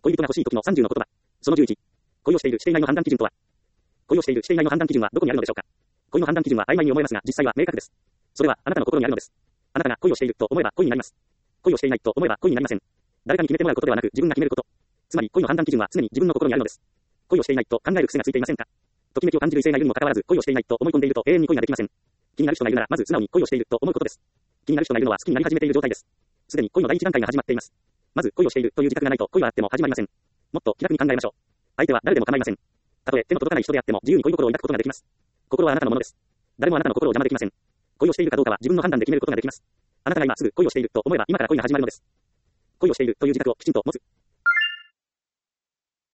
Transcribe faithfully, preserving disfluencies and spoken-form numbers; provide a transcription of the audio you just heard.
恋人が欲しい時のさんじゅうの言葉。そのじゅういち。恋をしているしていないの判断基準とは。恋をしているしていないの判断基準はどこにあるのでしょうか。恋の判断基準は曖昧に思えますが、実際は明確です。それはあなたの心にあるのです。あなたが恋をしていると思えば恋になります。恋をしていないと思えば恋になりません。誰かに決めてもらうことではなく自分が決めること。つまり恋の判断基準は常に自分の心にあるのです。恋をしていないと考える癖がついていませんか。ときめきを感じる異性がいるにもかかわらず恋をしていないと思い込んでいると永遠に恋ができません。気になる人がいるならまず素直に恋をしていると思うことです。気になる人がいるのは好きになり始めている状態です。すでに恋の第一段階が始まっています。まず恋をしているという自覚がないと恋はあっても始まりません。もっと気楽に考えましょう。相手は誰でも構いません。たとえ手の届かない人であっても自由に恋心を抱くことができます。心はあなたのものです。誰もあなたの心を邪魔できません。恋をしているかどうかは自分の判断で決めることができます。あなたが今すぐ恋をしていると思えば今から恋が始まるのです。恋をしているという自覚をきちんと持つ。